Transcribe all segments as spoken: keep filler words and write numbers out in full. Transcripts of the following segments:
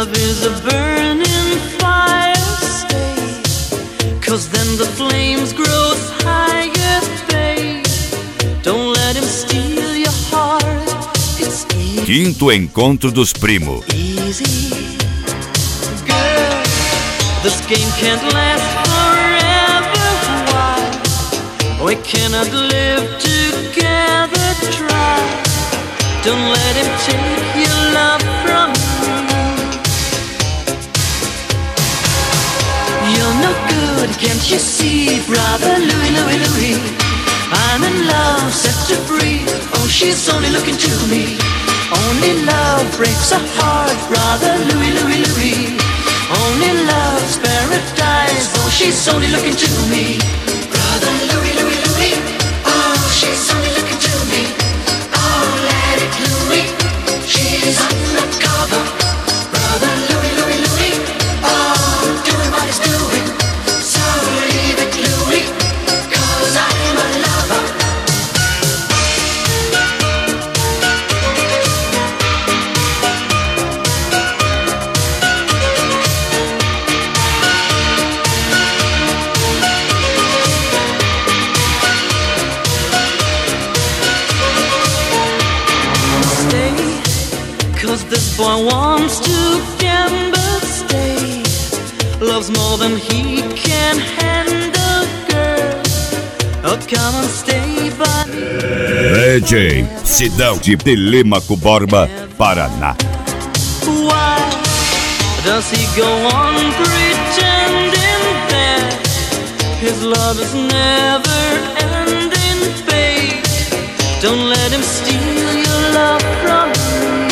Love is a burning fire, stay, 'cause then the flames grow higher, babe. Don't let him steal your heart. It's easy. Quinto encontro dos primos. Easy. Girl, this game can't last forever. Why? We cannot live together. Try. Don't let him take your love from me. You're no good, can't you see, brother Louie, Louie, Louie? I'm in love, set to free. Oh, she's only looking to me. Only love breaks a heart, brother Louie, Louie, Louie. Only love's paradise. Oh, she's only looking to me. Brother Louie, Louie, Louie. Oh, she's only looking to me. Oh, let it Louie. She's undercover. Brother Louie, Louie, Louie. Oh, doing what he's doing. So leave it Louie, 'cause I'm a lover. Cause this boy wants to gamble, stay. Loves more than he can handle, girl. Oh, come on, stay by. D J Sidão de Telêmaco Borba, Paraná. Why does he go on pretending that his love is never ending, babe? Don't let him steal your love from me.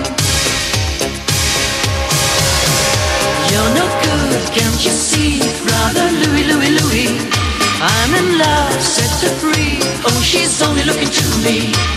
You're no good, can't you see, brother Louie, Louie, Louie? I'm in love, set her free. Oh, she's only looking to me.